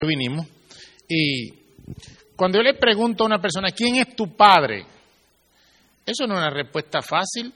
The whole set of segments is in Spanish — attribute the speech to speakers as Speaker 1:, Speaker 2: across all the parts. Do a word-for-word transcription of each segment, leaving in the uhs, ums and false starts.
Speaker 1: vinimos, y cuando yo le pregunto a una persona, ¿quién es tu padre? Eso no es una respuesta fácil.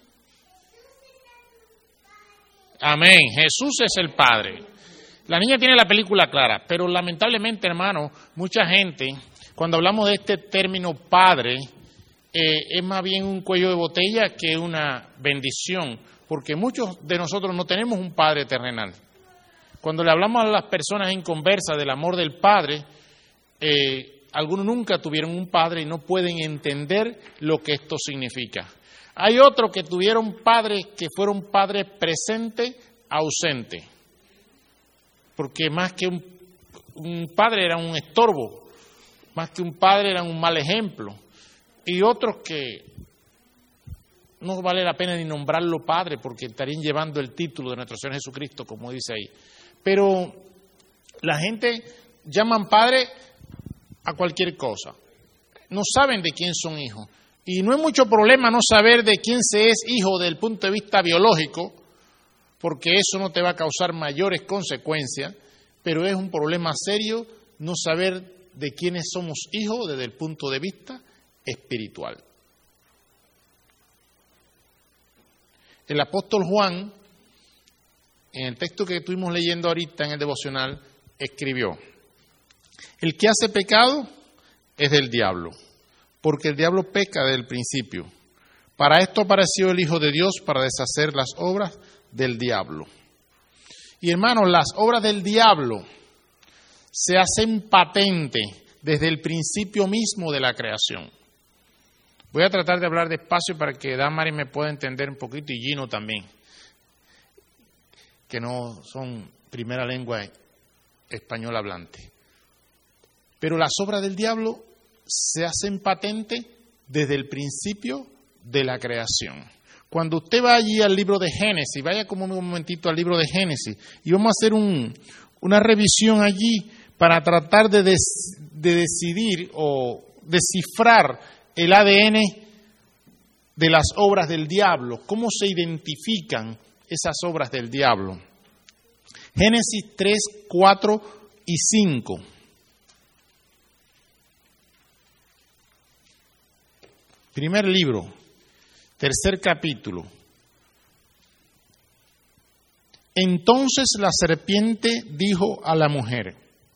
Speaker 1: Amén, Jesús es el Padre. La niña tiene la película clara, pero lamentablemente, hermano, mucha gente, cuando hablamos de este término Padre, eh, es más bien un cuello de botella que una bendición, porque muchos de nosotros no tenemos un Padre terrenal. Cuando le hablamos a las personas inconversas del amor del Padre, eh, algunos nunca tuvieron un padre y no pueden entender lo que esto significa. Hay otros que tuvieron padres que fueron padres presentes, ausentes, porque más que un, un padre era un estorbo, más que un padre era un mal ejemplo, y otros que no vale la pena ni nombrarlo padre porque estarían llevando el título de nuestro Señor Jesucristo, como dice ahí. Pero la gente llaman padre a cualquier cosa. No saben de quién son hijos. Y no es mucho problema no saber de quién se es hijo desde el punto de vista biológico, porque eso no te va a causar mayores consecuencias, pero es un problema serio no saber de quiénes somos hijos desde el punto de vista espiritual. El apóstol Juan, en el texto que estuvimos leyendo ahorita en el devocional, escribió: el que hace pecado es del diablo, porque el diablo peca desde el principio. Para esto apareció el Hijo de Dios, para deshacer las obras del diablo. Y hermanos, las obras del diablo se hacen patentes desde el principio mismo de la creación. Voy a tratar de hablar despacio para que Damari me pueda entender un poquito, y Gino también, que no son primera lengua español hablante. Pero las obras del diablo se hacen patentes desde el principio de la creación. Cuando usted va allí al libro de Génesis, vaya como un momentito al libro de Génesis, y vamos a hacer un, una revisión allí para tratar de, des, de decidir o descifrar el A D N de las obras del diablo, cómo se identifican esas obras del diablo. Génesis tres, cuatro y cinco. Primer libro, tercer capítulo. Entonces la serpiente dijo a la mujer: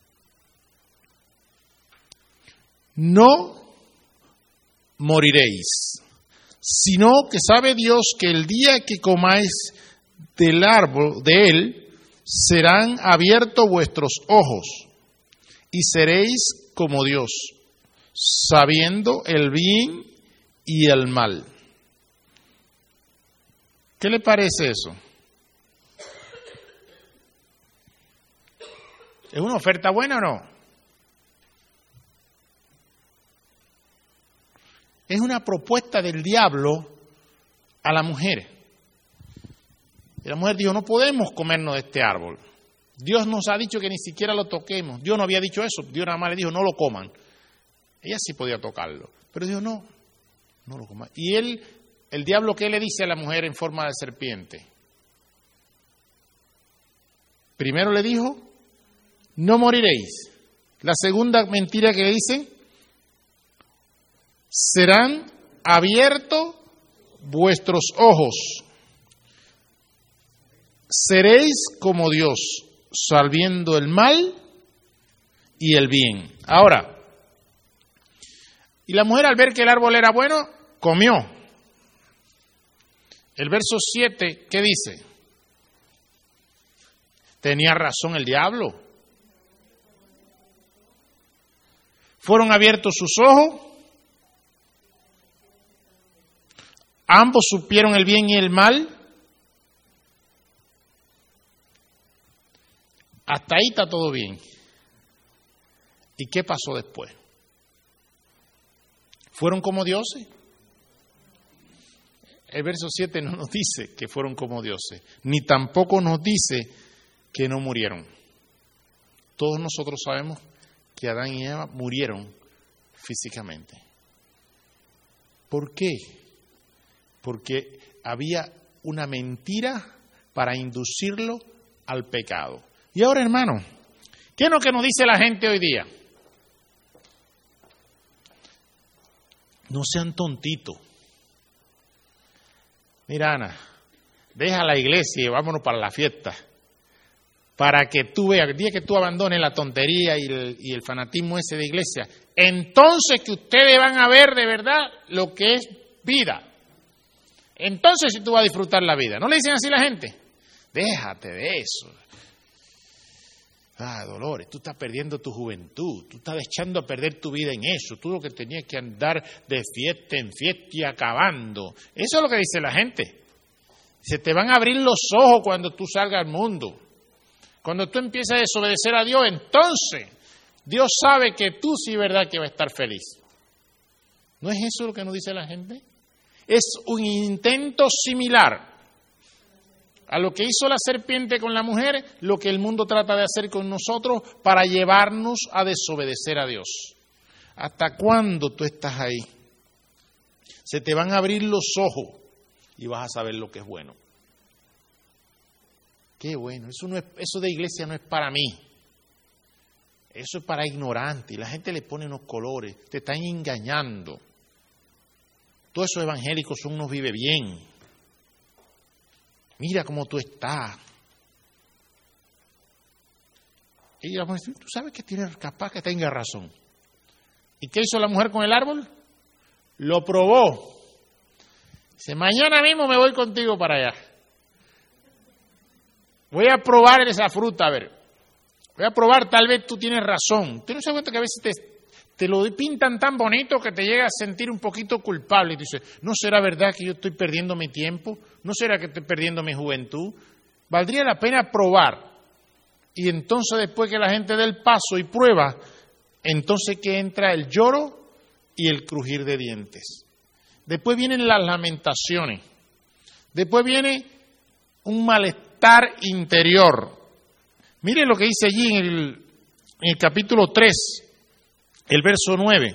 Speaker 1: no moriréis, sino que sabe Dios que el día que comáis del árbol de él, serán abiertos vuestros ojos, y seréis como Dios, sabiendo el bien y el mal. ¿Qué le parece eso? ¿Es una oferta buena o no? Es una propuesta del diablo a la mujer. Y la mujer dijo: no podemos comernos de este árbol. Dios nos ha dicho que ni siquiera lo toquemos. Dios no había dicho eso. Dios nada más le dijo: no lo coman. Ella sí podía tocarlo, pero dijo: no, no lo coman. Y él, el diablo, ¿qué le dice a la mujer en forma de serpiente? Primero le dijo: no moriréis. La segunda mentira que le dice: serán abiertos vuestros ojos, seréis como Dios, sabiendo el mal y el bien. Ahora, y la mujer, al ver que el árbol era bueno, comió. El verso siete, ¿qué dice? Tenía razón el diablo. Fueron abiertos sus ojos. Ambos supieron el bien y el mal. Hasta ahí está todo bien. ¿Y qué pasó después? ¿Fueron como dioses? El verso siete no nos dice que fueron como dioses, ni tampoco nos dice que no murieron. Todos nosotros sabemos que Adán y Eva murieron físicamente. ¿Por qué? Porque había una mentira para inducirlo al pecado. Y ahora, hermano, ¿Qué es lo que nos dice la gente hoy día? No sean tontitos. Mira, Ana, deja la iglesia y vámonos para la fiesta. Para que tú veas, el día que tú abandones la tontería y el, y el fanatismo ese de iglesia, entonces que ustedes van a ver de verdad lo que es vida. Entonces si tú vas a disfrutar la vida. ¿No le dicen así a la gente? Déjate de eso. Ah, Dolores, tú estás perdiendo tu juventud, tú estás echando a perder tu vida en eso, tú lo que tenías que andar de fiesta en fiesta y acabando. Eso es lo que dice la gente. Se te van a abrir los ojos cuando tú salgas al mundo. Cuando tú empiezas a desobedecer a Dios, entonces Dios sabe que tú sí es verdad que vas a estar feliz. ¿No es eso lo que nos dice la gente? Es un intento similar a lo que hizo la serpiente con la mujer, lo que el mundo trata de hacer con nosotros para llevarnos a desobedecer a Dios. ¿Hasta cuándo tú estás ahí? Se te van a abrir los ojos y vas a saber lo que es bueno. Qué bueno, eso, no es, eso de iglesia no es para mí. Eso es para ignorantes. Y la gente le pone unos colores, te están engañando. Todos esos evangélicos son unos vive bien. Mira cómo tú estás. Y la mujer dice, tú sabes que tienes, capaz que tenga razón. ¿Y qué hizo la mujer con el árbol? Lo probó. Dice, mañana mismo me voy contigo para allá. Voy a probar esa fruta, a ver. Voy a probar, tal vez tú tienes razón. ¿Tú no se das cuenta que a veces te, te lo pintan tan bonito que te llega a sentir un poquito culpable? Y tú dices, ¿no será verdad que yo estoy perdiendo mi tiempo? ¿No será que estoy perdiendo mi juventud? Valdría la pena probar. Y entonces después que la gente dé el paso y prueba, entonces que entra el lloro y el crujir de dientes. Después vienen las lamentaciones. Después viene un malestar interior. Mire lo que dice allí en el, en el capítulo tres, el verso nueve.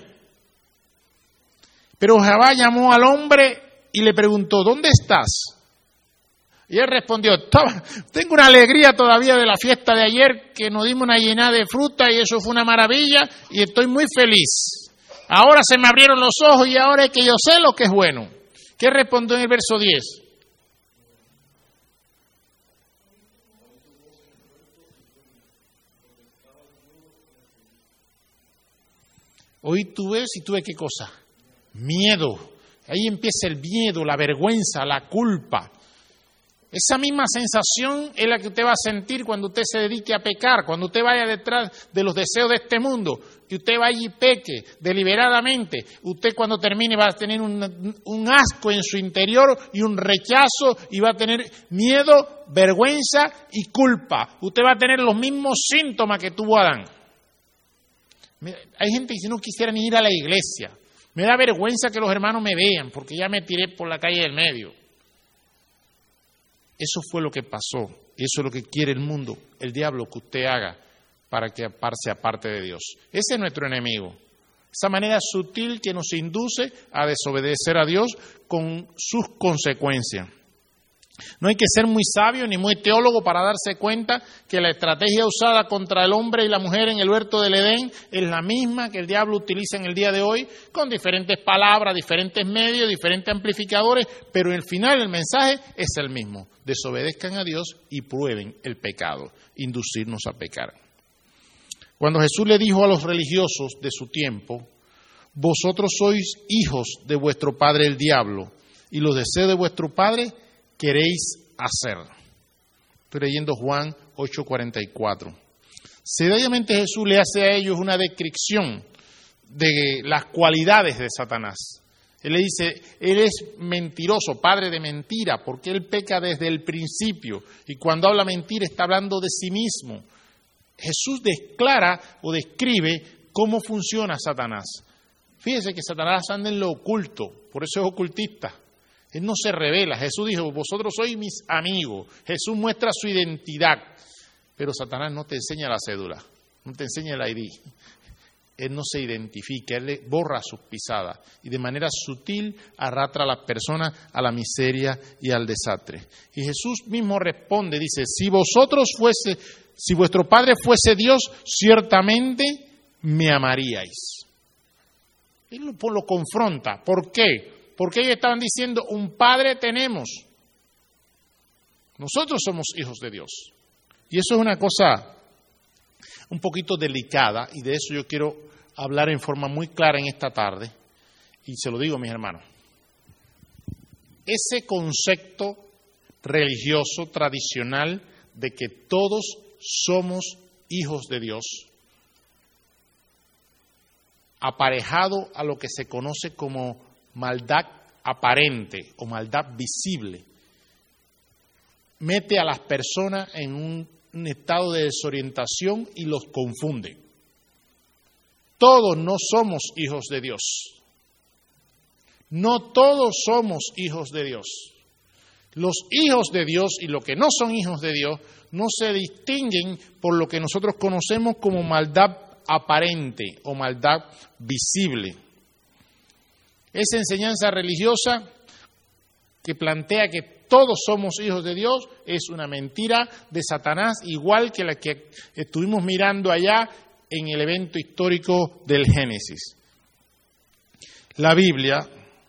Speaker 1: Pero Jehová llamó al hombre y le preguntó, ¿dónde estás? Y él respondió, tengo una alegría todavía de la fiesta de ayer, que nos dimos una llenada de fruta y eso fue una maravilla y estoy muy feliz. Ahora se me abrieron los ojos y ahora es que yo sé lo que es bueno. ¿Qué respondió en el verso diez? Hoy tú ves y tú ves qué cosa. Miedo. Ahí empieza el miedo, la vergüenza, la culpa. Esa misma sensación es la que usted va a sentir cuando usted se dedique a pecar, cuando usted vaya detrás de los deseos de este mundo, y usted vaya y peque deliberadamente. Usted cuando termine va a tener un, un asco en su interior y un rechazo y va a tener miedo, vergüenza y culpa. Usted va a tener los mismos síntomas que tuvo Adán. Hay gente que dice, no quisiera ni ir a la iglesia. Me da vergüenza que los hermanos me vean porque ya me tiré por la calle del medio. Eso fue lo que pasó. Y eso es lo que quiere el mundo, el diablo, que usted haga para que se aparte de Dios. Ese es nuestro enemigo. Esa manera sutil que nos induce a desobedecer a Dios con sus consecuencias. No hay que ser muy sabio ni muy teólogo para darse cuenta que la estrategia usada contra el hombre y la mujer en el huerto del Edén es la misma que el diablo utiliza en el día de hoy, con diferentes palabras, diferentes medios, diferentes amplificadores, pero al final el mensaje es el mismo. Desobedezcan a Dios y prueben el pecado, inducirnos a pecar. Cuando Jesús le dijo a los religiosos de su tiempo, vosotros sois hijos de vuestro padre el diablo, y los deseos de vuestro padre queréis hacer. Estoy leyendo Juan ocho cuarenta y cuatro. Seriamente Jesús le hace a ellos una descripción de las cualidades de Satanás. Él le dice, él es mentiroso, padre de mentira, porque él peca desde el principio. Y cuando habla mentira está hablando de sí mismo. Jesús declara o describe cómo funciona Satanás. Fíjese que Satanás anda en lo oculto, por eso es ocultista. Él no se revela. Jesús dijo, vosotros sois mis amigos. Jesús muestra su identidad. Pero Satanás no te enseña la cédula, no te enseña el I D. Él no se identifica, él le borra sus pisadas y de manera sutil arrastra a las personas a la miseria y al desastre. Y Jesús mismo responde, dice, si vosotros fuese, si vuestro Padre fuese Dios, ciertamente me amaríais. Él lo, lo confronta. ¿Por qué? Porque ellos estaban diciendo, un Padre tenemos. Nosotros somos hijos de Dios. Y eso es una cosa un poquito delicada, y de eso yo quiero hablar en forma muy clara en esta tarde, y se lo digo, mis hermanos. Ese concepto religioso, tradicional, de que todos somos hijos de Dios, aparejado a lo que se conoce como maldad aparente o maldad visible, mete a las personas en un, un estado de desorientación y los confunde. Todos no somos hijos de Dios. No todos somos hijos de Dios. Los hijos de Dios y los que no son hijos de Dios no se distinguen por lo que nosotros conocemos como maldad aparente o maldad visible. Esa enseñanza religiosa que plantea que todos somos hijos de Dios es una mentira de Satanás, igual que la que estuvimos mirando allá en el evento histórico del Génesis. La Biblia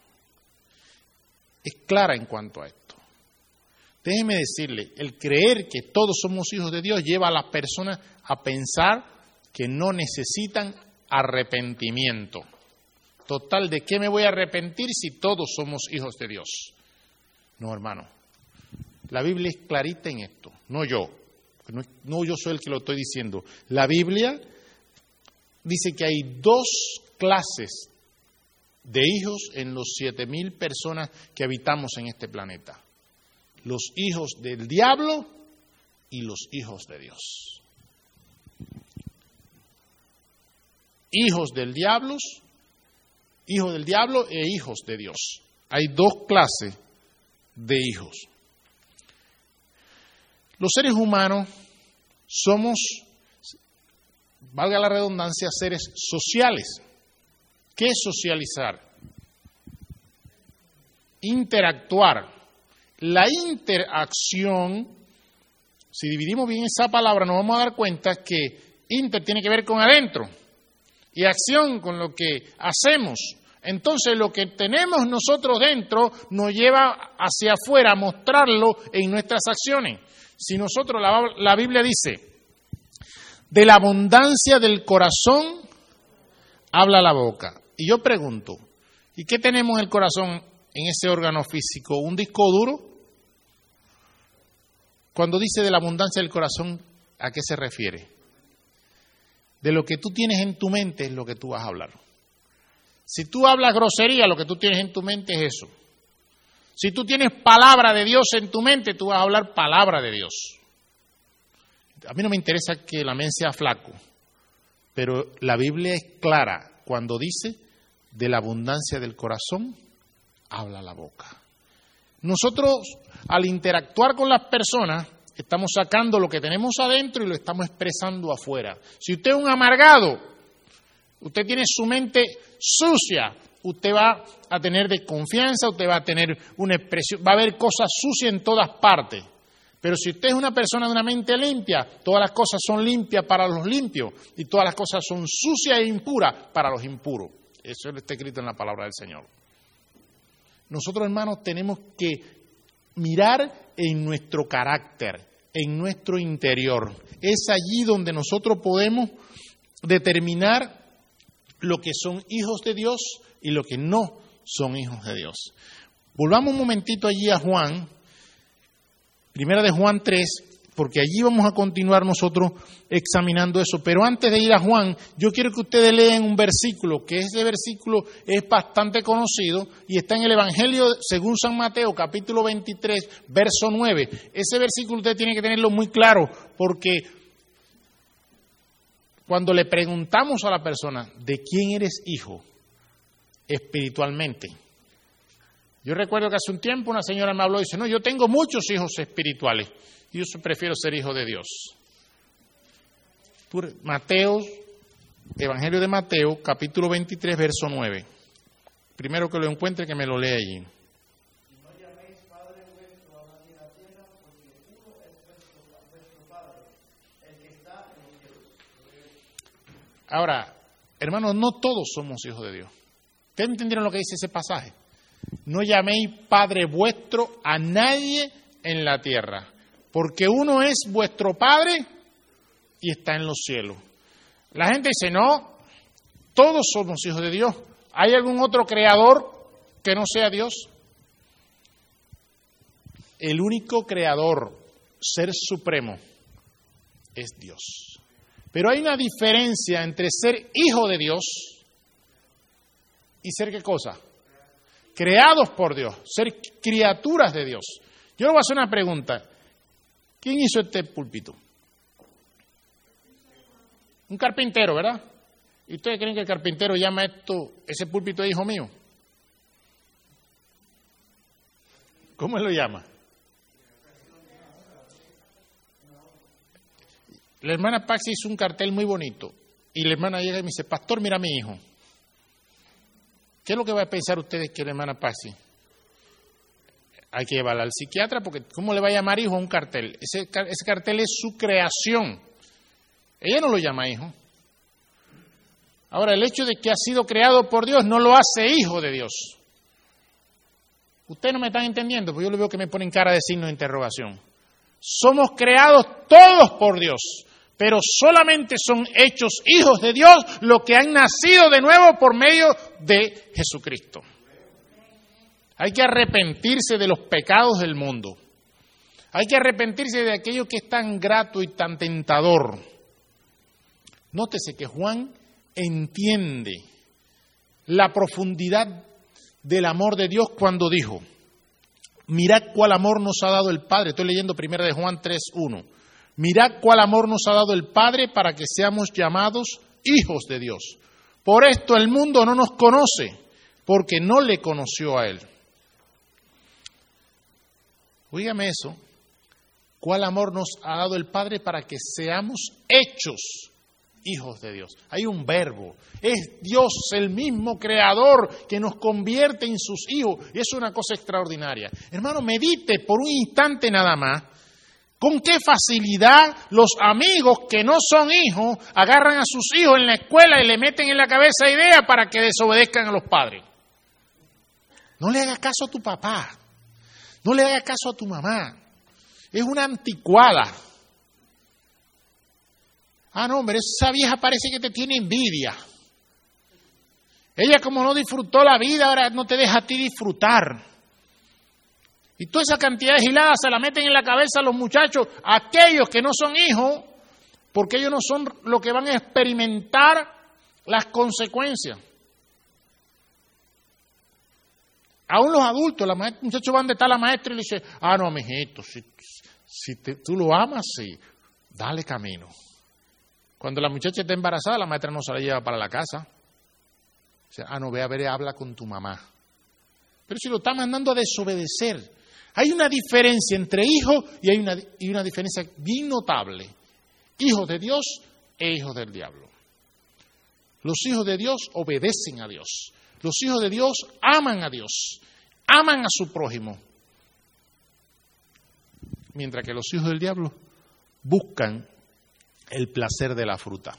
Speaker 1: es clara en cuanto a esto. Déjeme decirle, el creer que todos somos hijos de Dios lleva a las personas a pensar que no necesitan arrepentimiento. Total, ¿de qué me voy a arrepentir si todos somos hijos de Dios? No, hermano. La Biblia es clarita en esto, no yo. No, no yo soy el que lo estoy diciendo. La Biblia dice que hay dos clases de hijos en los siete mil personas que habitamos en este planeta. Los hijos del diablo y los hijos de Dios. Hijos del diablo, hijos del diablo e hijos de Dios. Hay dos clases de hijos. Los seres humanos somos, valga la redundancia, seres sociales. ¿Qué es socializar? Interactuar. La interacción, si dividimos bien esa palabra, nos vamos a dar cuenta que inter tiene que ver con adentro y acción con lo que hacemos. Entonces, lo que tenemos nosotros dentro nos lleva hacia afuera a mostrarlo en nuestras acciones. Si nosotros, la, la Biblia dice, de la abundancia del corazón habla la boca. Y yo pregunto, ¿y qué tenemos en el corazón, en ese órgano físico? ¿Un disco duro? Cuando dice de la abundancia del corazón, ¿a qué se refiere? De lo que tú tienes en tu mente es lo que tú vas a hablar. Si tú hablas grosería, lo que tú tienes en tu mente es eso. Si tú tienes palabra de Dios en tu mente, tú vas a hablar palabra de Dios. A mí no me interesa que la mente sea flaco, pero la Biblia es clara cuando dice de la abundancia del corazón habla la boca. Nosotros, al interactuar con las personas, estamos sacando lo que tenemos adentro y lo estamos expresando afuera. Si usted es un amargado, usted tiene su mente sucia, usted va a tener desconfianza, usted va a tener una expresión, va a haber cosas sucias en todas partes. Pero si usted es una persona de una mente limpia, todas las cosas son limpias para los limpios y todas las cosas son sucias e impuras para los impuros. Eso está escrito en la palabra del Señor. Nosotros, hermanos, tenemos que mirar en nuestro carácter, en nuestro interior. Es allí donde nosotros podemos determinar lo que son hijos de Dios y lo que no son hijos de Dios. Volvamos un momentito allí a Juan, primera de Juan tres, porque allí vamos a continuar nosotros examinando eso. Pero antes de ir a Juan, yo quiero que ustedes lean un versículo, que ese versículo es bastante conocido y está en el Evangelio según San Mateo, capítulo veintitrés, verso nueve. Ese versículo usted tiene que tenerlo muy claro, porque cuando le preguntamos a la persona, ¿de quién eres hijo espiritualmente? Yo recuerdo que hace un tiempo una señora me habló y dice, no, yo tengo muchos hijos espirituales. Yo prefiero ser hijo de Dios. Mateo, Evangelio de Mateo, capítulo veintitrés, verso nueve. Primero que lo encuentre, que me lo lea allí.
Speaker 2: No llaméis Padre vuestro a nadie en la tierra, porque uno es vuestro, vuestro Padre, el
Speaker 1: Ahora, hermanos, no todos somos hijos de Dios. ¿Ustedes entendieron lo que dice ese pasaje? No llaméis Padre vuestro a nadie en la tierra, porque uno es vuestro Padre y está en los cielos. La gente dice, no, todos somos hijos de Dios. ¿Hay algún otro creador que no sea Dios? El único creador, ser supremo, es Dios. Pero hay una diferencia entre ser hijo de Dios y ser ¿qué cosa? Creados por Dios, ser criaturas de Dios. Yo le voy a hacer una pregunta. ¿Quién hizo este púlpito? Un carpintero, ¿verdad? ¿Y ustedes creen que el carpintero llama esto, ese púlpito de hijo mío? ¿Cómo él lo llama? La hermana Paxi hizo un cartel muy bonito y la hermana llega y me dice, pastor, mira a mi hijo. ¿Qué es lo que va a pensar ustedes que la hermana Paxi? Hay que llevarla al psiquiatra porque ¿cómo le va a llamar hijo a un cartel? Ese, ese cartel es su creación. Ella no lo llama hijo. Ahora, el hecho de que ha sido creado por Dios no lo hace hijo de Dios. Ustedes no me están entendiendo, porque yo le veo que me ponen cara de signo de interrogación. Somos creados todos por Dios, pero solamente son hechos hijos de Dios los que han nacido de nuevo por medio de Jesucristo. Hay que arrepentirse de los pecados del mundo. Hay que arrepentirse de aquello que es tan grato y tan tentador. Nótese que Juan entiende la profundidad del amor de Dios cuando dijo, mirad cuál amor nos ha dado el Padre. Estoy leyendo primera de Juan tres uno. Mirad cuál amor nos ha dado el Padre para que seamos llamados hijos de Dios. Por esto el mundo no nos conoce, porque no le conoció a Él. Óigame eso. ¿Cuál amor nos ha dado el Padre para que seamos hechos hijos de Dios? Hay un verbo. Es Dios el mismo creador que nos convierte en sus hijos. Y es una cosa extraordinaria. Hermano, medite por un instante nada más. ¿Con qué facilidad los amigos que no son hijos agarran a sus hijos en la escuela y le meten en la cabeza ideas para que desobedezcan a los padres? No le hagas caso a tu papá. No le hagas caso a tu mamá. Es una anticuada. Ah, no, hombre, esa vieja parece que te tiene envidia. Ella como no disfrutó la vida, ahora no te deja a ti disfrutar. Y toda esa cantidad de giladas se la meten en la cabeza a los muchachos, a aquellos que no son hijos, porque ellos no son los que van a experimentar las consecuencias. Aún los adultos, los muchachos van de tal la maestra y le dice, ah, no, mijito, si, si te, tú lo amas, sí, dale camino. Cuando la muchacha está embarazada, la maestra no se la lleva para la casa. O sea, ah, no, ve a ver, habla con tu mamá. Pero si lo está mandando a desobedecer. Hay una diferencia entre hijos y hay una, y una diferencia bien notable. Hijos de Dios e hijos del diablo. Los hijos de Dios obedecen a Dios. Los hijos de Dios aman a Dios. Aman a su prójimo. Mientras que los hijos del diablo buscan el placer de la fruta.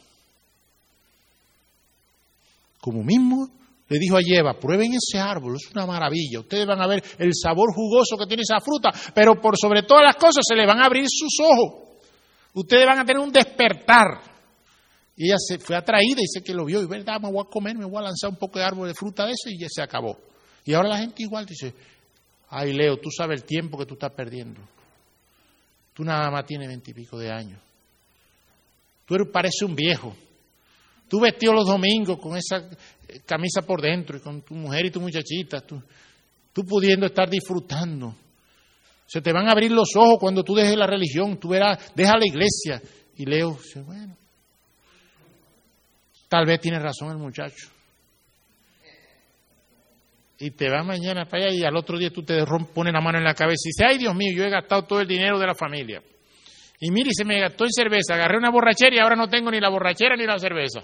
Speaker 1: Como mismo le dijo a Eva, prueben ese árbol, es una maravilla. Ustedes van a ver el sabor jugoso que tiene esa fruta, pero por sobre todas las cosas se les van a abrir sus ojos. Ustedes van a tener un despertar. Y ella se fue atraída y dice que lo vio. Y verdad, me voy a comer, me voy a lanzar un poco de árbol de fruta de ese y ya se acabó. Y ahora la gente igual dice, ay Leo, tú sabes el tiempo que tú estás perdiendo. Tú nada más tienes veintipico de años. Tú eres, pareces un viejo. Tú vestido los domingos con esa camisa por dentro y con tu mujer y tu muchachita, tú, tú pudiendo estar disfrutando. Se te van a abrir los ojos cuando tú dejes la religión, tú verás, deja la iglesia. Y Leo dice, bueno, tal vez tiene razón el muchacho. Y te vas mañana para allá y al otro día tú te pones la mano en la cabeza y dices, ay Dios mío, yo he gastado todo el dinero de la familia. Y mire, se me gastó en cerveza, agarré una borrachera y ahora no tengo ni la borrachera ni la cerveza.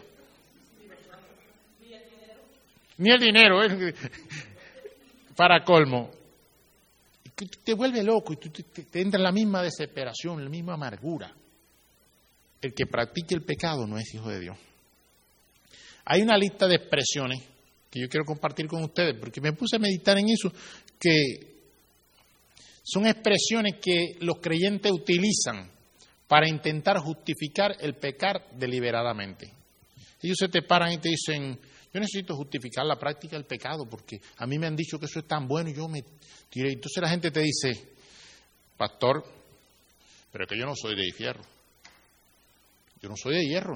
Speaker 1: Ni el dinero, ¿eh? Para colmo. Y te vuelve loco y tú te, te, te entra en la misma desesperación, la misma amargura. El que practique el pecado no es hijo de Dios. Hay una lista de expresiones que yo quiero compartir con ustedes, porque me puse a meditar en eso, que son expresiones que los creyentes utilizan para intentar justificar el pecar deliberadamente. Ellos se te paran y te dicen, yo necesito justificar la práctica del pecado, porque a mí me han dicho que eso es tan bueno y yo me tiré. Entonces la gente te dice, pastor, pero es que yo no soy de hierro. Yo no soy de hierro.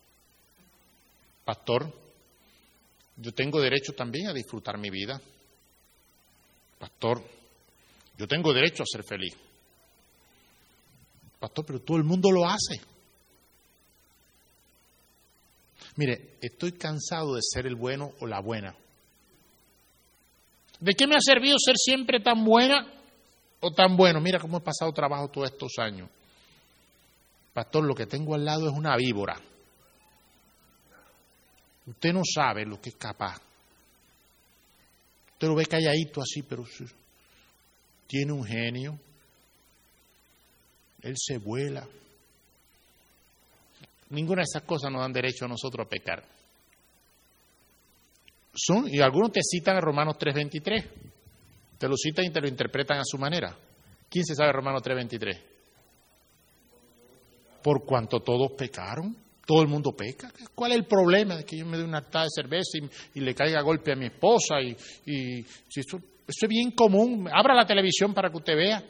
Speaker 1: Pastor, yo tengo derecho también a disfrutar mi vida. Pastor, yo tengo derecho a ser feliz. Pastor, pero todo el mundo lo hace. Mire, estoy cansado de ser el bueno o la buena. ¿De qué me ha servido ser siempre tan buena o tan bueno? Mira cómo he pasado trabajo todos estos años. Pastor, lo que tengo al lado es una víbora. Usted no sabe lo que es capaz. Usted lo ve calladito así, pero tiene un genio. Él se vuela. Ninguna de esas cosas nos dan derecho a nosotros a pecar. Son, y algunos te citan a Romanos tres veintitrés. Te lo citan y te lo interpretan a su manera. ¿Quién se sabe Romanos tres veintitrés? Por cuanto todos pecaron, todo el mundo peca. ¿Cuál es el problema de que yo me dé una tarta de cerveza y, y le caiga a golpe a mi esposa? Y, y si eso, eso es bien común. Abra la televisión para que usted vea.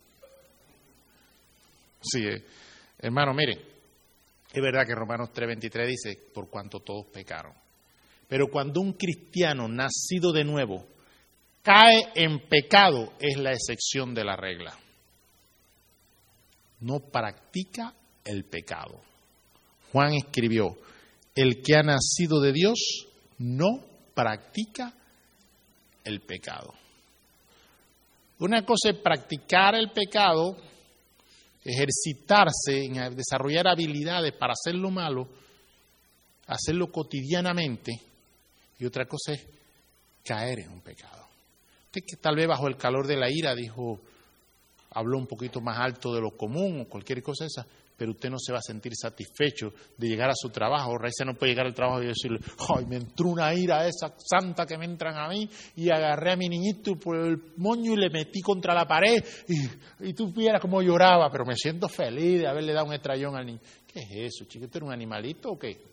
Speaker 1: Sí, eh, hermano, mire, es verdad que Romanos tres veintitrés dice, por cuanto todos pecaron. Pero cuando un cristiano nacido de nuevo cae en pecado, es la excepción de la regla. No practica el pecado. Juan escribió, el que ha nacido de Dios no practica el pecado. Una cosa es practicar el pecado, ejercitarse en desarrollar habilidades para hacer lo malo, hacerlo cotidianamente, y otra cosa es caer en un pecado. Usted que tal vez bajo el calor de la ira dijo, habló un poquito más alto de lo común o cualquier cosa esa, pero usted no se va a sentir satisfecho de llegar a su trabajo. Raíces no puede llegar al trabajo y decirle, ay, me entró una ira esa santa que me entran a mí y agarré a mi niñito por el moño y le metí contra la pared y, y tú vieras cómo lloraba, pero me siento feliz de haberle dado un estrellón al niño. ¿Qué es eso, chico? ¿Tú eres un animalito o qué?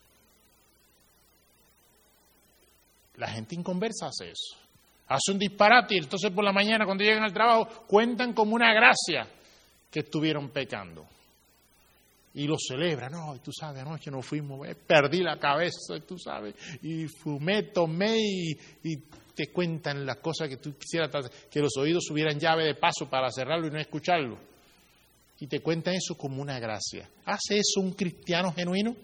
Speaker 1: La gente inconversa hace eso. Hace un disparate y entonces por la mañana cuando llegan al trabajo cuentan como una gracia que estuvieron pecando. Y lo celebran. No, tú sabes, anoche no fuimos, eh, perdí la cabeza, tú sabes, y fumé, tomé y, y te cuentan las cosas que tú quisieras, que los oídos hubieran llave de paso para cerrarlo y no escucharlo. Y te cuentan eso como una gracia. ¿Hace eso un cristiano genuino?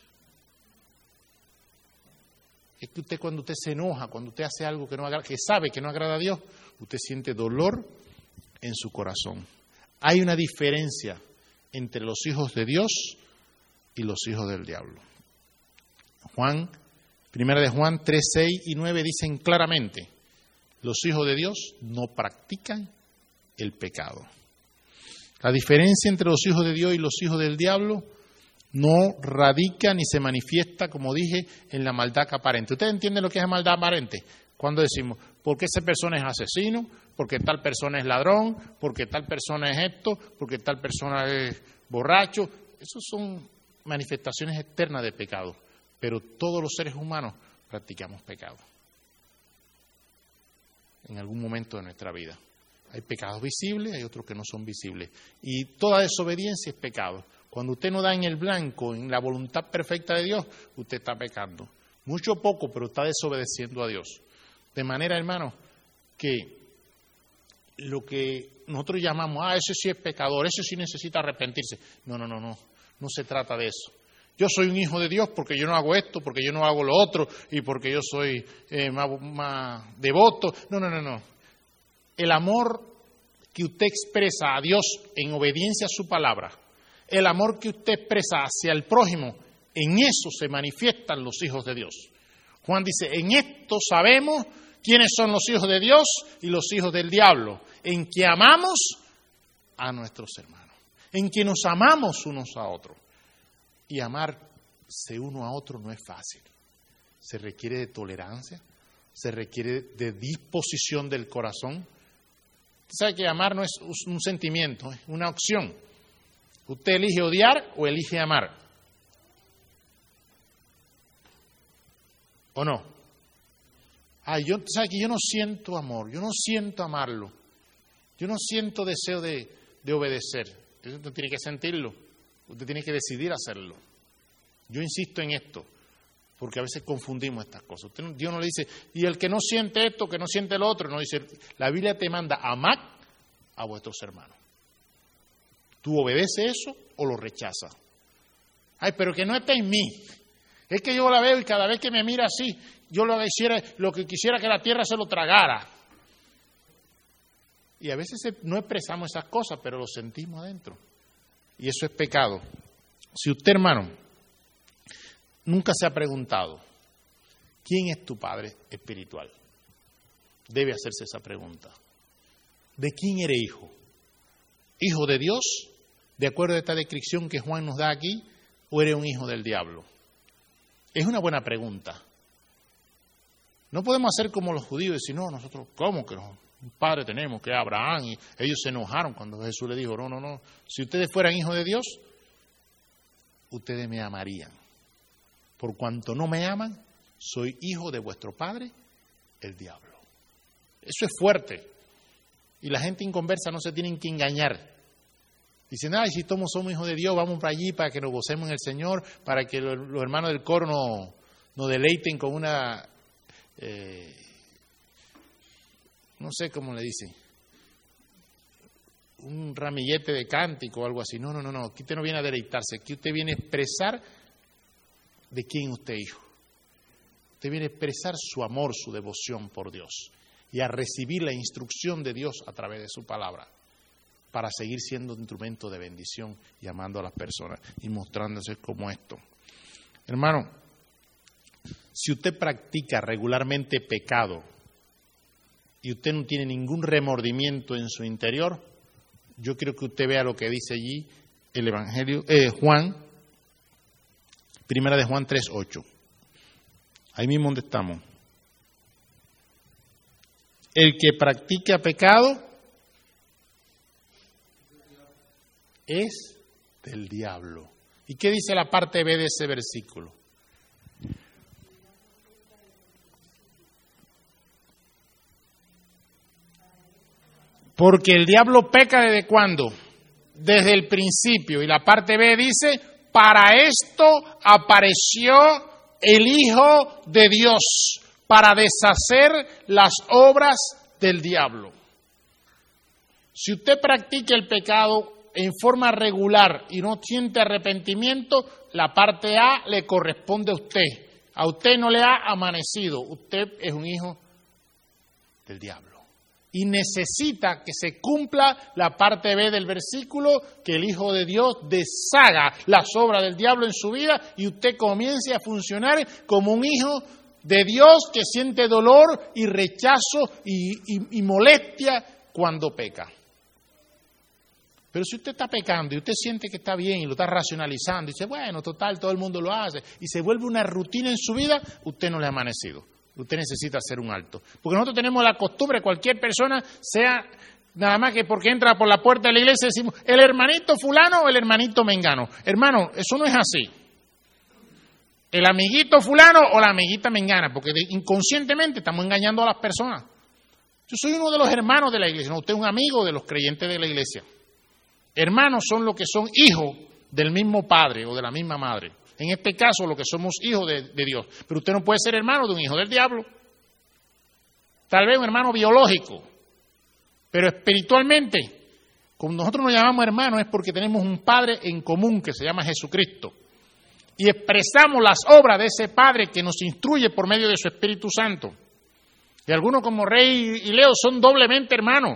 Speaker 1: Es que usted cuando usted se enoja, cuando usted hace algo que no agrada, que sabe que no agrada a Dios, usted siente dolor en su corazón. Hay una diferencia entre los hijos de Dios y los hijos del diablo. Juan, primera de Juan tres, seis y nueve dicen claramente, los hijos de Dios no practican el pecado. La diferencia entre los hijos de Dios y los hijos del diablo no radica ni se manifiesta, como dije, en la maldad aparente. ¿Ustedes entienden lo que es la maldad aparente? Cuando decimos, porque esa persona es asesino, porque tal persona es ladrón, porque tal persona es esto, porque tal persona es borracho. Esas son manifestaciones externas de pecado. Pero todos los seres humanos practicamos pecado. En algún momento de nuestra vida. Hay pecados visibles, hay otros que no son visibles. Y toda desobediencia es pecado. Cuando usted no da en el blanco, en la voluntad perfecta de Dios, usted está pecando. Mucho o poco, pero está desobedeciendo a Dios. De manera, hermano, que lo que nosotros llamamos, ah, ese sí es pecador, ese sí necesita arrepentirse. No, no, no, no, no se trata de eso. Yo soy un hijo de Dios porque yo no hago esto, porque yo no hago lo otro y porque yo soy eh, más, más devoto. No, no, no, no. El amor que usted expresa a Dios en obediencia a su palabra, el amor que usted expresa hacia el prójimo, en eso se manifiestan los hijos de Dios. Juan dice, en esto sabemos quiénes son los hijos de Dios y los hijos del diablo, en que amamos a nuestros hermanos, en que nos amamos unos a otros. Y amarse uno a otro no es fácil. se requiere de tolerancia, se requiere de disposición del corazón. Usted sabe que amar no es un sentimiento, es una opción. Usted elige odiar o elige amar. ¿O no? Ah, yo, ¿sabe que yo no siento amor? Yo no siento amarlo. Yo no siento deseo de, de obedecer. Usted tiene que sentirlo. Usted tiene que decidir hacerlo. Yo insisto en esto, porque a veces confundimos estas cosas. Usted, Dios no le dice, y el que no siente esto, que no siente lo otro. No dice, la Biblia te manda a amar a vuestros hermanos. ¿Tú obedeces eso o lo rechazas? Ay, pero que no está en mí. Es que yo la veo y cada vez que me mira así, yo lo que quisiera, lo que quisiera que la tierra se lo tragara. Y a veces no expresamos esas cosas, pero lo sentimos adentro. Y eso es pecado. Si usted, hermano, nunca se ha preguntado, ¿quién es tu padre espiritual? Debe hacerse esa pregunta. ¿De quién eres hijo? ¿Hijo de Dios, de acuerdo a esta descripción que Juan nos da aquí, o eres un hijo del diablo? Es una buena pregunta. No podemos hacer como los judíos y decir, no, nosotros, ¿cómo que no? Un padre tenemos, que es Abraham, y ellos se enojaron cuando Jesús le dijo, no, no, no, si ustedes fueran hijos de Dios, ustedes me amarían. Por cuanto no me aman, soy hijo de vuestro padre, el diablo. Eso es fuerte. Y la gente inconversa no se tienen que engañar. Dicen, ay, si todos somos hijos de Dios, vamos para allí para que nos gocemos en el Señor, para que los, los hermanos del coro nos, nos deleiten con una, eh, no sé cómo le dicen, un ramillete de cántico o algo así. No, no, no, no, aquí usted no viene a deleitarse, aquí usted viene a expresar de quién usted es hijo. Usted viene a expresar su amor, su devoción por Dios y a recibir la instrucción de Dios a través de su palabra, para seguir siendo un instrumento de bendición y amando a las personas y mostrándose como esto. Hermano, si usted practica regularmente pecado y usted no tiene ningún remordimiento en su interior, yo quiero que usted vea lo que dice allí el Evangelio, eh, Juan, primera de Juan tres ocho. Ahí mismo donde estamos. El que practica pecado es del diablo. ¿Y qué dice la parte B de ese versículo? Porque el diablo peca ¿desde cuándo? Desde el principio. Y la parte B dice, para esto apareció el Hijo de Dios, para deshacer las obras del diablo. Si usted practica el pecado en forma regular y no siente arrepentimiento, la parte A le corresponde a usted. A usted no le ha amanecido. Usted es un hijo del diablo. Y necesita que se cumpla la parte B del versículo, que el Hijo de Dios deshaga las obras del diablo en su vida y usted comience a funcionar como un hijo de Dios que siente dolor y rechazo y, y, y molestia cuando peca. Pero si usted está pecando y usted siente que está bien y lo está racionalizando y dice, bueno, total, todo el mundo lo hace, y se vuelve una rutina en su vida, usted no le ha amanecido. Usted necesita hacer un alto. Porque nosotros tenemos la costumbre, cualquier persona, sea nada más que porque entra por la puerta de la iglesia, decimos, el hermanito fulano o el hermanito mengano. Hermano, eso no es así. El amiguito fulano o la amiguita mengana, porque inconscientemente estamos engañando a las personas. Yo soy uno de los hermanos de la iglesia, no, usted es un amigo de los creyentes de la iglesia. Hermanos son los que son hijos del mismo padre o de la misma madre. En este caso, los que somos hijos de, de Dios. Pero usted no puede ser hermano de un hijo del diablo. Tal vez un hermano biológico. Pero espiritualmente, como nosotros nos llamamos hermanos, es porque tenemos un Padre en común que se llama Jesucristo. Y expresamos las obras de ese Padre que nos instruye por medio de su Espíritu Santo. Y algunos como Rey y Leo son doblemente hermanos.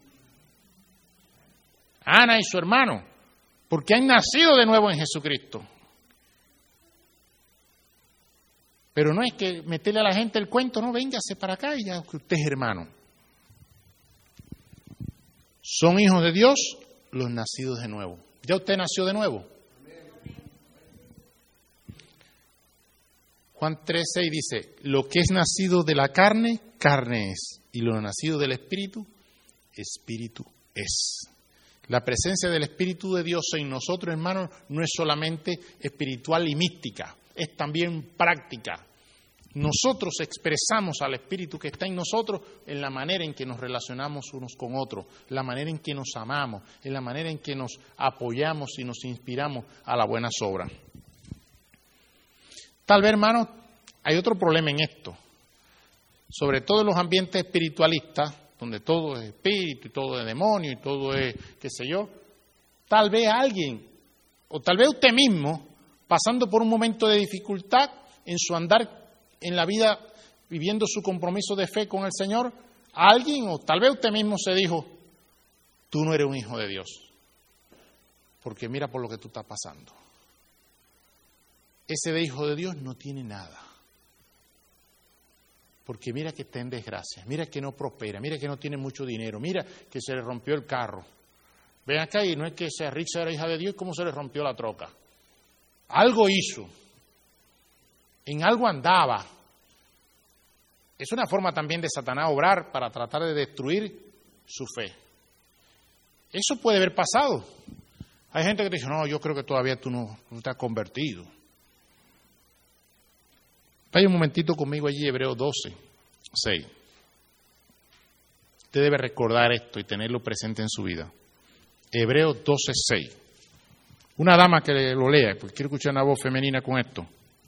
Speaker 1: Ana y su hermano, porque han nacido de nuevo en Jesucristo. Pero no es que meterle a la gente el cuento, no, véngase para acá y ya que usted es hermano. Son hijos de Dios los nacidos de nuevo. ¿Ya usted nació de nuevo? Juan tres seis dice, lo que es nacido de la carne, carne es, y lo nacido del Espíritu, Espíritu es. La presencia del Espíritu de Dios en nosotros, hermanos, no es solamente espiritual y mística, es también práctica. Nosotros expresamos al Espíritu que está en nosotros en la manera en que nos relacionamos unos con otros, en la manera en que nos amamos, en la manera en que nos apoyamos y nos inspiramos a la buena obra. Tal vez, hermanos, hay otro problema en esto, sobre todo en los ambientes espiritualistas, donde todo es espíritu y todo es demonio y todo es qué sé yo. Tal vez alguien, o tal vez usted mismo, pasando por un momento de dificultad en su andar en la vida, viviendo su compromiso de fe con el Señor, alguien, o tal vez usted mismo se dijo, tú no eres un hijo de Dios, porque mira por lo que tú estás pasando. Ese de hijo de Dios no tiene nada, porque mira que está en desgracia, mira que no prospera, mira que no tiene mucho dinero, mira que se le rompió el carro. Ven acá y no es que sea Richa era hija de Dios, ¿cómo se le rompió la troca? Algo hizo. En algo andaba. Es una forma también de Satanás obrar para tratar de destruir su fe. Eso puede haber pasado. Hay gente que te dice, no, yo creo que todavía tú no, no te has convertido. Vaya un momentito conmigo allí, Hebreos doce, seis. Usted debe recordar esto y tenerlo presente en su vida. Hebreos doce, seis. Una dama que lo lea, porque quiero escuchar una voz femenina con esto.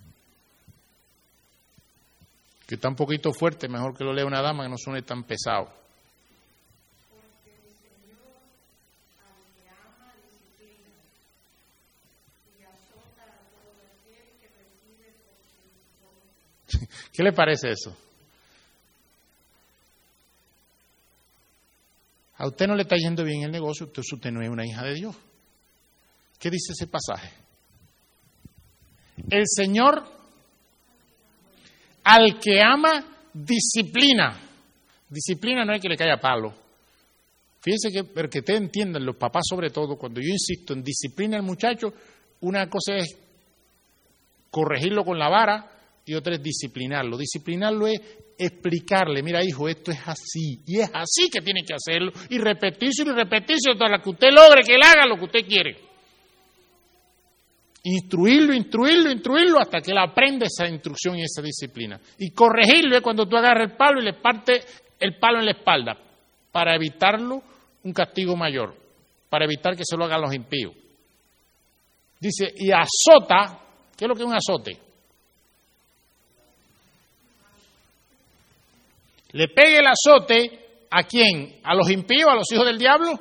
Speaker 1: Que está un poquito fuerte, mejor que lo lea una dama que no suene tan pesado.
Speaker 3: Porque el Señor al que ama disciplina y azota a todo aquel que recibe por su.
Speaker 1: ¿Qué le parece eso? A usted no le está yendo bien el negocio, entonces usted no es una hija de Dios. ¿Qué dice ese pasaje? El Señor al que ama, disciplina. Disciplina no es que le caiga palo. Fíjense que, para que ustedes entiendan, los papás sobre todo, cuando yo insisto en disciplina al muchacho, una cosa es corregirlo con la vara y otra es disciplinarlo. Disciplinarlo es explicarle, mira hijo, esto es así, y es así que tiene que hacerlo, y repetírselo y repetírselo hasta que usted logre que él haga lo que usted quiere. Instruirlo, instruirlo, instruirlo hasta que él aprenda esa instrucción y esa disciplina. Y corregirlo es cuando tú agarras el palo y le parte el palo en la espalda para evitarlo un castigo mayor, para evitar que se lo hagan los impíos. Dice, y azota, ¿qué es lo que es un azote? Le pegue el azote ¿a quién? ¿A los impíos, a los hijos del diablo?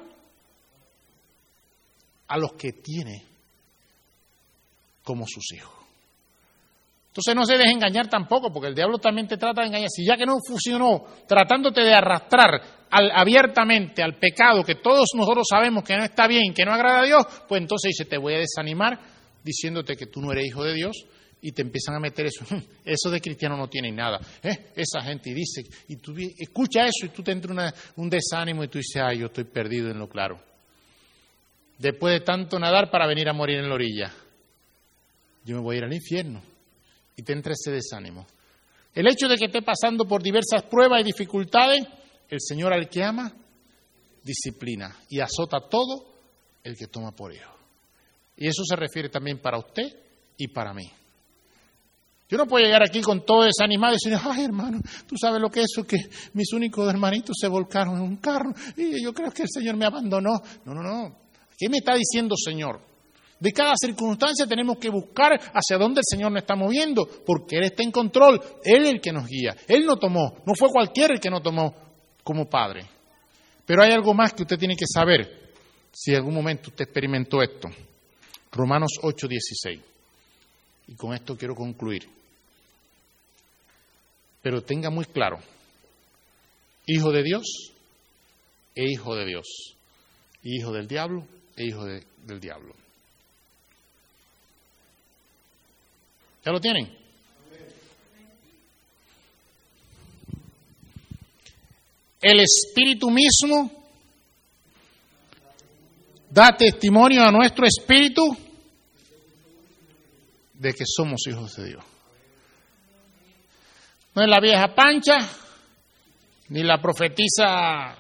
Speaker 1: A los que tiene como sus hijos. Entonces no se deje engañar tampoco, porque el diablo también te trata de engañar. Si ya que no funcionó, tratándote de arrastrar al, abiertamente al pecado que todos nosotros sabemos que no está bien, que no agrada a Dios, pues entonces dice, te voy a desanimar diciéndote que tú no eres hijo de Dios, y te empiezan a meter eso. Eso de cristiano no tiene nada. ¿Eh? Esa gente dice, y tú escucha eso y tú te entra una, un desánimo y tú dices, ay, yo estoy perdido en lo claro. Después de tanto nadar para venir a morir en la orilla, yo me voy a ir al infierno. Y te entra ese desánimo. El hecho de que esté pasando por diversas pruebas y dificultades, el Señor al que ama, disciplina y azota todo el que toma por hijo. Y eso se refiere también para usted y para mí. Yo no puedo llegar aquí con todo desanimado y decir, ay hermano, tú sabes lo que es eso, que mis únicos hermanitos se volcaron en un carro y yo creo que el Señor me abandonó. No, no, no. ¿Qué me está diciendo, Señor? De cada circunstancia tenemos que buscar hacia dónde el Señor nos está moviendo, porque Él está en control, Él es el que nos guía. Él no tomó, no fue cualquiera el que no tomó como padre. Pero hay algo más que usted tiene que saber, si en algún momento usted experimentó esto. Romanos ocho, dieciséis. Y con esto quiero concluir. Pero tenga muy claro, hijo de Dios e hijo de Dios, y hijo del diablo e hijo de, del diablo. ¿Ya lo tienen? El Espíritu mismo da testimonio a nuestro espíritu de que somos hijos de Dios. No es la vieja Pancha, ni la profetisa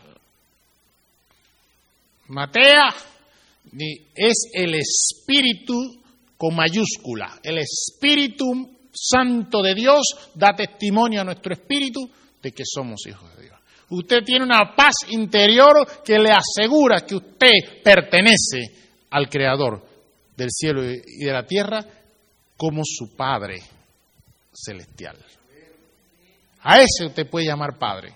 Speaker 1: Matea, ni es el Espíritu con mayúscula. El Espíritu Santo de Dios da testimonio a nuestro espíritu de que somos hijos de Dios. Usted tiene una paz interior que le asegura que usted pertenece al Creador del cielo y de la tierra como su Padre celestial. A ese usted puede llamar Padre.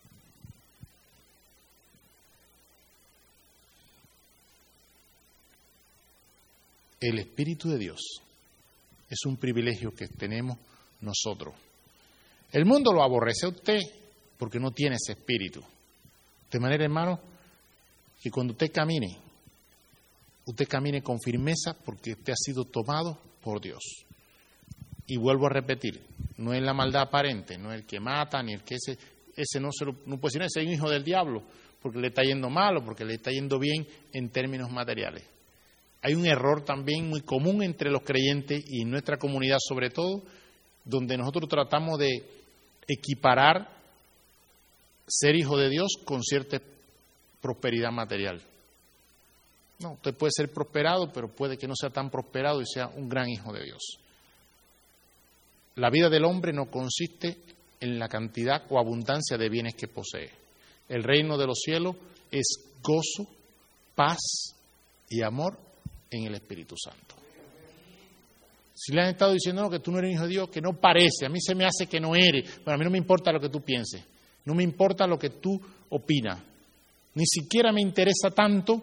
Speaker 1: El Espíritu de Dios es un privilegio que tenemos nosotros. El mundo lo aborrece a usted porque no tiene ese espíritu. De manera, hermano, que cuando usted camine, usted camine con firmeza porque usted ha sido tomado por Dios. Y vuelvo a repetir, no es la maldad aparente, no es el que mata, ni el que ese, ese no se lo, no puede decir, no, ese es un hijo del diablo, porque le está yendo mal o porque le está yendo bien en términos materiales. Hay un error también muy común entre los creyentes y en nuestra comunidad sobre todo, donde nosotros tratamos de equiparar ser hijo de Dios con cierta prosperidad material. No, usted puede ser prosperado, pero puede que no sea tan prosperado y sea un gran hijo de Dios. La vida del hombre no consiste en la cantidad o abundancia de bienes que posee. El reino de los cielos es gozo, paz y amor en el Espíritu Santo. Si le han estado diciendo no, que tú no eres hijo de Dios, que no parece, a mí se me hace que no eres, bueno, a mí no me importa lo que tú pienses, no me importa lo que tú opinas, ni siquiera me interesa tanto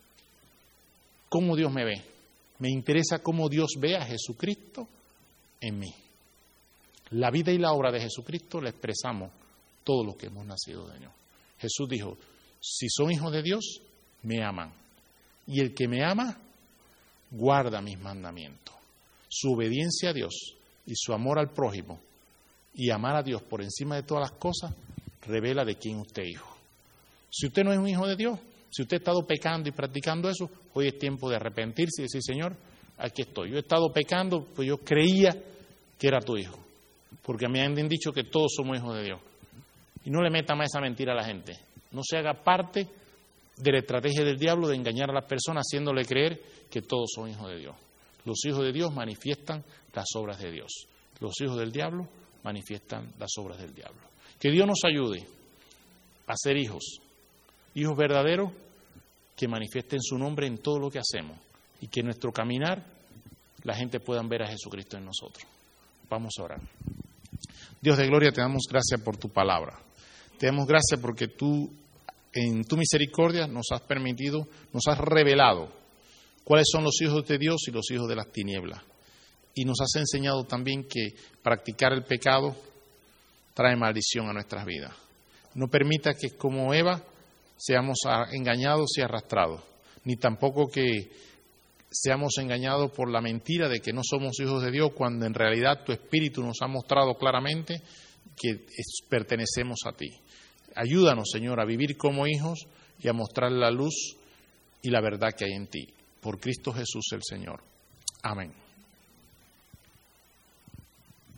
Speaker 1: cómo Dios me ve, me interesa cómo Dios ve a Jesucristo en mí. La vida y la obra de Jesucristo la expresamos todos los que hemos nacido de Dios. Jesús dijo, si son hijos de Dios, me aman, y el que me ama, guarda mis mandamientos. Su obediencia a Dios y su amor al prójimo y amar a Dios por encima de todas las cosas revela de quién usted es hijo. Si usted no es un hijo de Dios, si usted ha estado pecando y practicando eso, hoy es tiempo de arrepentirse y decir, Señor, aquí estoy. Yo he estado pecando, pues yo creía que era tu hijo, porque me han dicho que todos somos hijos de Dios. Y no le meta más esa mentira a la gente. No se haga parte de la estrategia del diablo de engañar a las personas haciéndole creer que todos son hijos de Dios. Los hijos de Dios manifiestan las obras de Dios. Los hijos del diablo manifiestan las obras del diablo. Que Dios nos ayude a ser hijos, hijos verdaderos que manifiesten su nombre en todo lo que hacemos y que en nuestro caminar la gente pueda ver a Jesucristo en nosotros. Vamos a orar. Dios de gloria, te damos gracias por tu palabra. Te damos gracias porque tú, en tu misericordia, nos has permitido, nos has revelado cuáles son los hijos de Dios y los hijos de las tinieblas. Y nos has enseñado también que practicar el pecado trae maldición a nuestras vidas. No permita que como Eva seamos engañados y arrastrados, ni tampoco que seamos engañados por la mentira de que no somos hijos de Dios, cuando en realidad tu Espíritu nos ha mostrado claramente que pertenecemos a ti. Ayúdanos, Señor, a vivir como hijos y a mostrar la luz y la verdad que hay en ti. Por Cristo Jesús el Señor. Amén.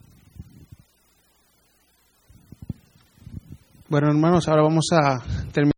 Speaker 4: Bueno, hermanos, ahora vamos a terminar.